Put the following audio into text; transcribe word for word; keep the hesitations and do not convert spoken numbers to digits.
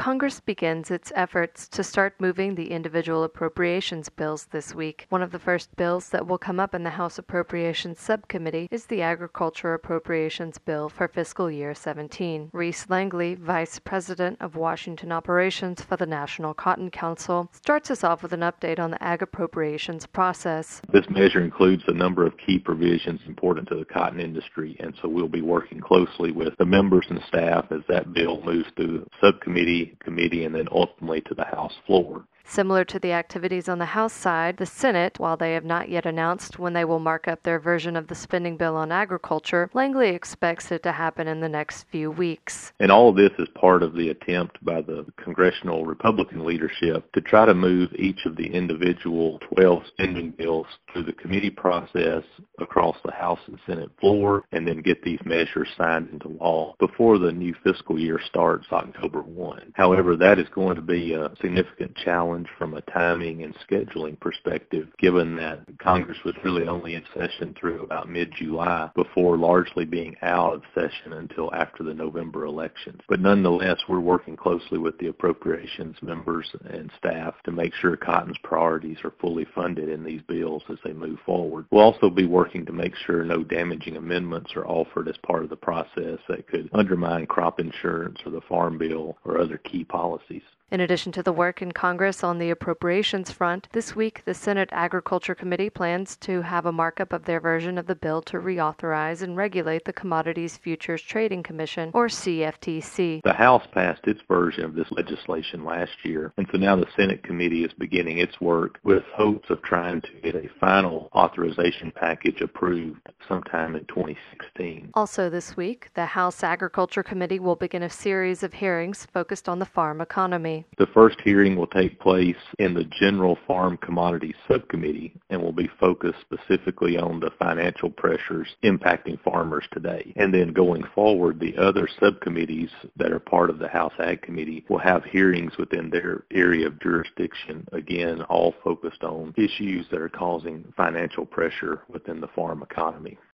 Congress begins its efforts to start moving the individual appropriations bills this week. One of the first bills that will come up in the House Appropriations Subcommittee is the Agriculture Appropriations Bill for fiscal year seventeen. Reese Langley, Vice President of Washington Operations for the National Cotton Council, starts us off with an update on the ag appropriations process. This measure includes a number of key provisions important to the cotton industry, and so we'll be working closely with the members and staff as that bill moves through the subcommittee, committee, and then ultimately to the House floor. Similar to the activities on the House side, the Senate, while they have not yet announced when they will mark up their version of the spending bill on agriculture, Langley expects it to happen in the next few weeks. And all of this is part of the attempt by the congressional Republican leadership to try to move each of the individual twelve spending bills through the committee process across the House and Senate floor, and then get these measures signed into law before the new fiscal year starts October first. However, that is going to be a significant challenge from a timing and scheduling perspective, given that Congress was really only in session through about mid-July before largely being out of session until after the November elections. But nonetheless, we're working closely with the appropriations members and staff to make sure cotton's priorities are fully funded in these bills as they move forward. We'll also be working to make sure no damaging amendments are offered as part of the process that could undermine crop insurance or the Farm Bill or other key policies. In addition to the work in Congress on the appropriations front, this week the Senate Agriculture Committee plans to have a markup of their version of the bill to reauthorize and regulate the Commodities Futures Trading Commission, or C F T C. The House passed its version of this legislation last year, and so now the Senate committee is beginning its work with hopes of trying to get a final authorization package approved sometime in twenty sixteen. Also this week, the House Agriculture Committee will begin a series of hearings focused on the farm economy. The first hearing will take place in the General Farm Commodities Subcommittee and will be focused specifically on the financial pressures impacting farmers today. And then going forward, the other subcommittees that are part of the House Ag Committee will have hearings within their area of jurisdiction, again, all focused on issues that are causing financial pressure within the farm economy.